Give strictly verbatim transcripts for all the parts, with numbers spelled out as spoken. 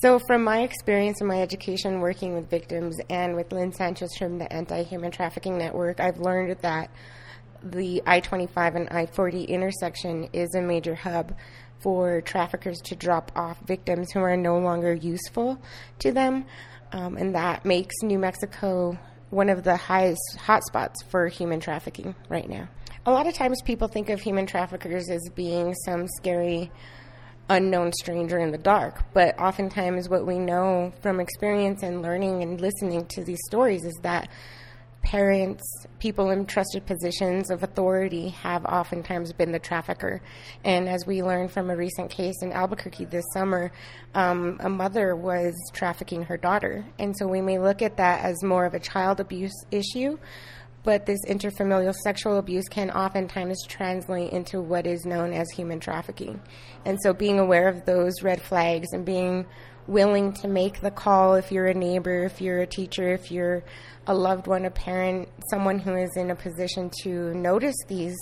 So from my experience and my education working with victims and with Lynn Sanchez from the Anti-Human Trafficking Network, I've learned that the I twenty-five and I forty intersection is a major hub for traffickers to drop off victims who are no longer useful to them. Um, and that makes New Mexico one of the highest hotspots for human trafficking right now. A lot of times people think of human traffickers as being some scary unknown stranger in the dark, but oftentimes what we know from experience and learning and listening to these stories is that parents, people in trusted positions of authority have oftentimes been the trafficker. And as we learned from a recent case in Albuquerque this summer, um, a mother was trafficking her daughter. And so we may look at that as more of a child abuse issue, but this interfamilial sexual abuse can oftentimes translate into what is known as human trafficking. And so being aware of those red flags and being willing to make the call if you're a neighbor, if you're a teacher, if you're a loved one, a parent, someone who is in a position to notice these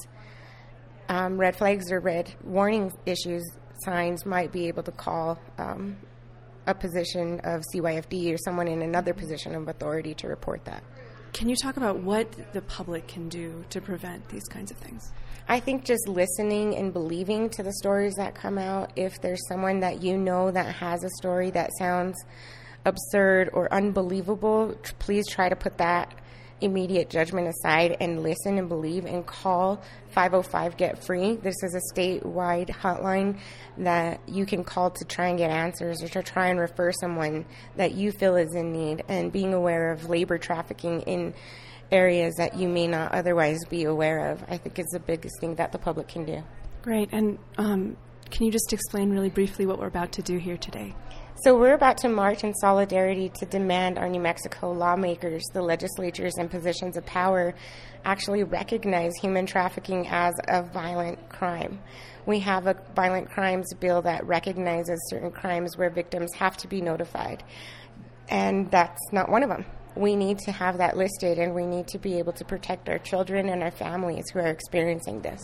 um, red flags or red warning issues, signs, might be able to call um, a position of C Y F D or someone in another position of authority to report that. Can you talk about what the public can do to prevent these kinds of things? I think just listening and believing to the stories that come out. If there's someone that you know that has a story that sounds absurd or unbelievable, please try to put that immediate judgment aside and listen and believe and call five oh five Get Free. This is a statewide hotline that you can call to try and get answers or to try and refer someone that you feel is in need, and being aware of labor trafficking in areas that you may not otherwise be aware of, I think is the biggest thing that the public can do. Great. And um, can you just explain really briefly what we're about to do here today? So we're about to march in solidarity to demand our New Mexico lawmakers, the legislatures in positions of power, actually recognize human trafficking as a violent crime. We have a violent crimes bill that recognizes certain crimes where victims have to be notified, and that's not one of them. We need to have that listed, and we need to be able to protect our children and our families who are experiencing this.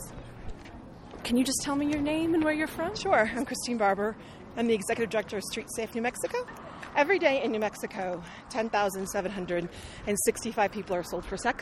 Can you just tell me your name and where you're from? Sure. I'm Christine Barber. I'm the Executive Director of Street Safe New Mexico. Every day in New Mexico, ten thousand seven hundred sixty-five people are sold for sex.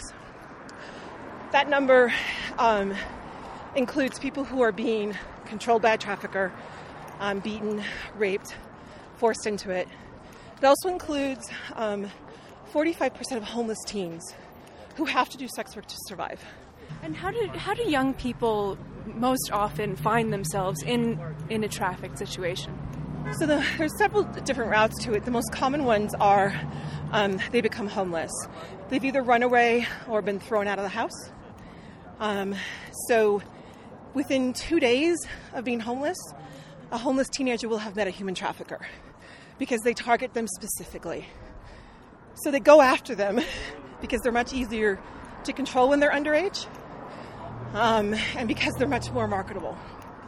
That number um, includes people who are being controlled by a trafficker, um, beaten, raped, forced into it. It also includes um, forty-five percent of homeless teens who have to do sex work to survive. And how do how do young people most often find themselves in, in a trafficked situation? So the, there's several different routes to it. The most common ones are um, they become homeless. They've either run away or been thrown out of the house. Um, so within two days of being homeless, a homeless teenager will have met a human trafficker because they target them specifically. So they go after them because they're much easier to control when they're underage, um, and because they're much more marketable.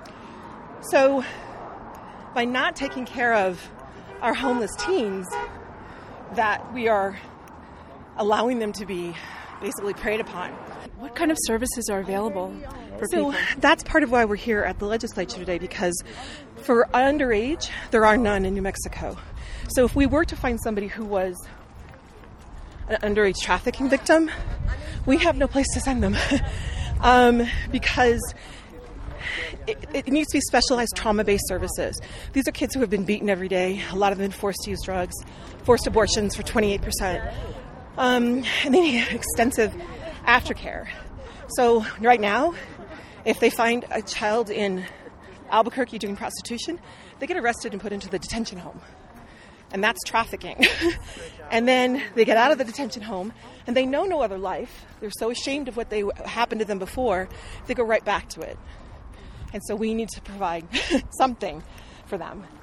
So by not taking care of our homeless teens, that we are allowing them to be basically preyed upon. What kind of services are available for so people? That's part of why we're here at the legislature today, because for underage, there are none in New Mexico. So if we were to find somebody who was an underage trafficking victim, we have no place to send them um, because it, it needs to be specialized trauma-based services. These are kids who have been beaten every day. A lot of them have been forced to use drugs, forced abortions for twenty-eight percent. Um, and they need extensive aftercare. So right now, if they find a child in Albuquerque doing prostitution, they get arrested and put into the detention home. And that's trafficking. And then they get out of the detention home, and they know no other life. They're so ashamed of what they happened to them before, they go right back to it. And so we need to provide something for them.